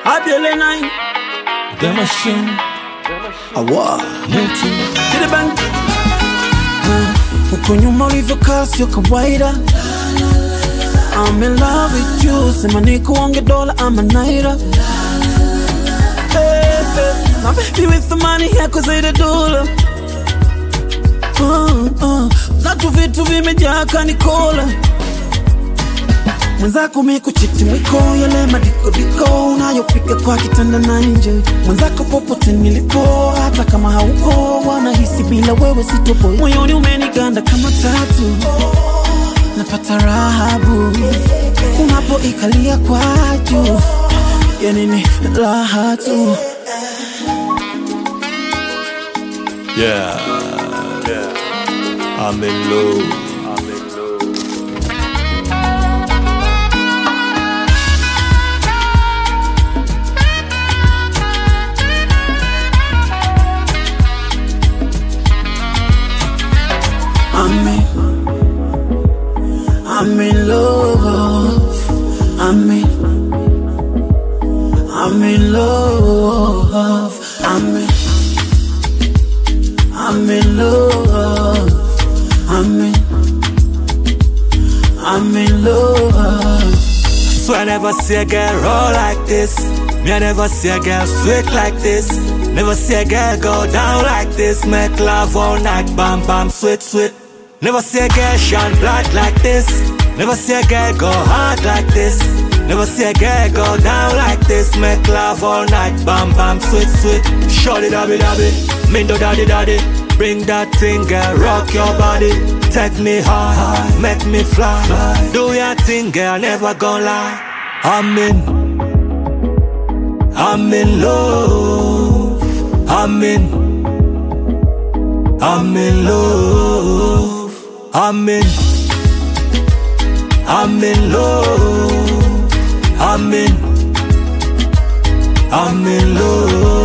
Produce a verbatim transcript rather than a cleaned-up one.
Abdele nine. The machine. Awa. Multi. Get it bang. Uko nyuma ulivyokaa sio kawaida. I'm in love with you. Sema nikuonge dola ama naira. Hey, hey. My baby with the money yako zaidi dola. Uh, uh. Na tu vitu vimejaa kanikola. Mwenzako mikuchiti mwiko yale madiko diko unayopika kwa kitanda na nje. Mwenzako popote nilipo hata kama hauko wanahisi bila wewe sitopo. Moyoni umeniganda kama tatu. Napata rahabu unapoikalia kwa juu. Ya nini raha tu. Yeah. Yeah. I'm in love. I'm in love. I'm in, I'm in love. I'm in, I'm in love. I'm in, I'm in love. I'm in, I'm in love. So I never see a girl roll like this. Me I never see a girl sweet like this. Never see a girl go down like this. Make love all night, bam bam, sweet sweet. Never see a girl shine bright like this. Never see a girl go hard like this. Never see a girl go down like this. Make love all night, bam bam, sweet sweet. Shorty dabby dabby, mindo daddy daddy. Bring that thing, girl, rock your body. Take me high, make me fly. Do your thing, girl, never gonna lie. I'm in, I'm in love. I'm in, I'm in love. I'm in, I'm in love. I'm in, I'm in love.